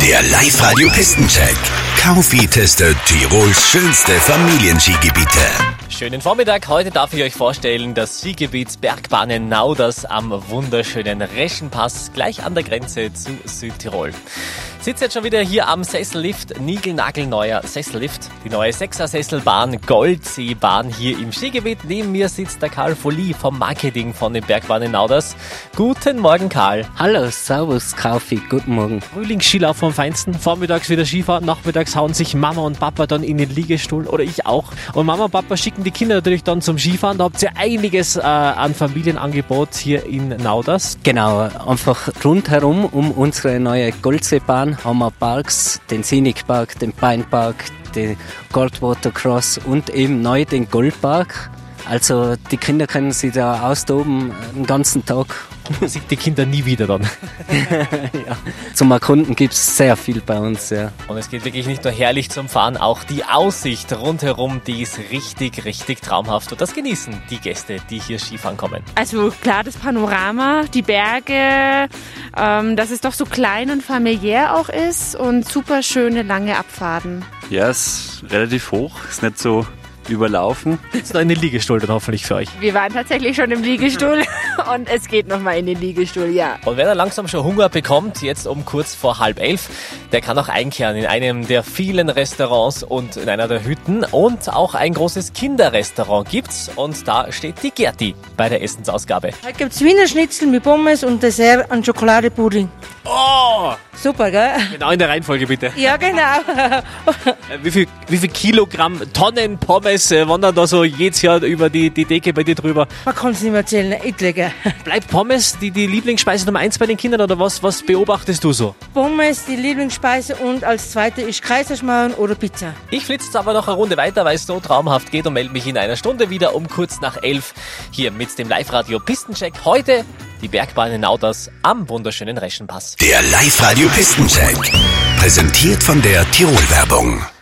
Der Live-Radio Pistencheck. Kaufi testet Tirols schönste Familienskigebiete. Schönen Vormittag. Heute darf ich euch vorstellen, das Skigebiet Bergbahnen Nauders am wunderschönen Reschenpass, gleich an der Grenze zu Südtirol. Sitzt jetzt schon wieder hier am Sessellift, niegelnagelneuer Sessellift, die neue 6er-Sesselbahn Goldseebahn hier im Skigebiet. Neben mir sitzt der Karl Volli vom Marketing von den Bergbahnen Nauders. Guten Morgen, Karl. Hallo, servus, Kaufi, guten Morgen. Frühlingsskilauf vom Feinsten, vormittags wieder Skifahren, nachmittags hauen sich Mama und Papa dann in den Liegestuhl oder ich auch. Und Mama und Papa schicken die Kinder natürlich dann zum Skifahren. Da habt ihr einiges an Familienangebot hier in Nauders. Genau, einfach rundherum um unsere neue Goldseebahn haben wir Parks, den Scenic Park, den Pine Park, den Goldwater Cross und eben neu den Goldpark. Also die Kinder können sich da austoben den ganzen Tag. Man sieht die Kinder nie wieder dann. Ja. Zum Erkunden gibt es sehr viel bei uns, ja. Und es geht wirklich nicht nur herrlich zum Fahren, auch die Aussicht rundherum, die ist richtig, richtig traumhaft. Und das genießen die Gäste, die hier Skifahren kommen. Also klar, das Panorama, die Berge, dass es doch so klein und familiär auch ist und super schöne lange Abfahrten. Ja, es ist relativ hoch, ist nicht so überlaufen. Jetzt noch in den Liegestuhl dann hoffentlich für euch. Wir waren tatsächlich schon im Liegestuhl und es geht nochmal in den Liegestuhl, ja. Und wer da langsam schon Hunger bekommt, jetzt um kurz vor 10:30, der kann auch einkehren in einem der vielen Restaurants und in einer der Hütten. Und auch ein großes Kinderrestaurant gibt's. Und da steht die Gerti bei der Essensausgabe. Heute gibt es Wiener Schnitzel mit Pommes und Dessert an Schokoladepudding. Oh! Super, gell? Genau in der Reihenfolge bitte. Ja, genau. Wie viel Kilogramm, Tonnen Pommes wandern da so jedes Jahr über die Decke bei dir drüber? Man kann es nicht mehr erzählen, etliche. Bleibt Pommes die Lieblingsspeise Nummer 1 bei den Kindern oder was beobachtest du so? Pommes, die Lieblingsspeise, und als zweite ist Kaiserschmarrn oder Pizza. Ich flitze jetzt aber noch eine Runde weiter, weil es so traumhaft geht, und melde mich in einer Stunde wieder um kurz nach 11 hier mit dem Live-Radio Pistencheck. Heute die Bergbahnen Nauders am wunderschönen Reschenpass. Der Live-Radio Pistencheck. Präsentiert von der Tirol-Werbung.